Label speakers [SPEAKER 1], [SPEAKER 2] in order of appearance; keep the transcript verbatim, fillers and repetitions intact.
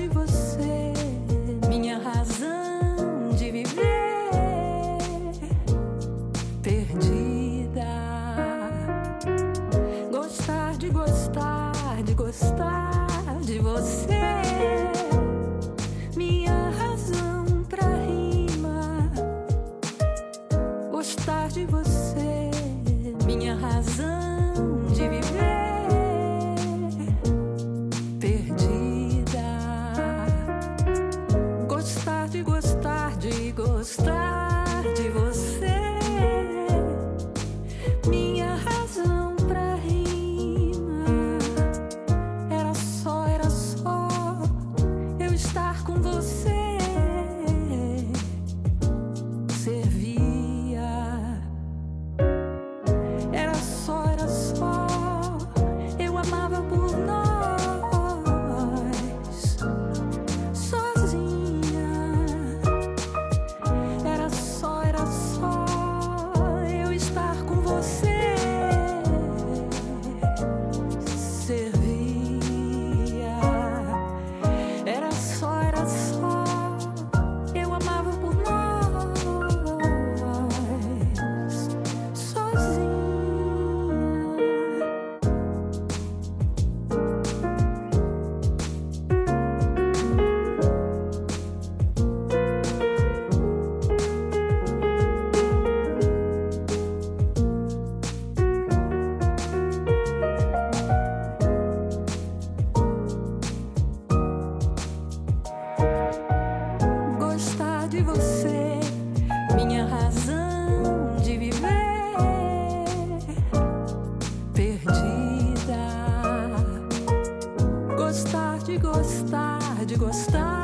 [SPEAKER 1] de você, minha razão de viver. Perdida. Gostar de gostar, de gostar de você, minha razão pra rima. Gostar de você, minha razão de viver. Perdida. Gostar de gostar, de gostar de você, minha razão pra rima. Era só, era só eu estar com você. Servia. Era só, era só eu amava por nós, sozinha. Era só, era só eu estar com você. Servia. Era só, era só eu amava por nós, sozinha. Gostar de você, minha razão de viver. Perdida. Gostar de gostar, de gostar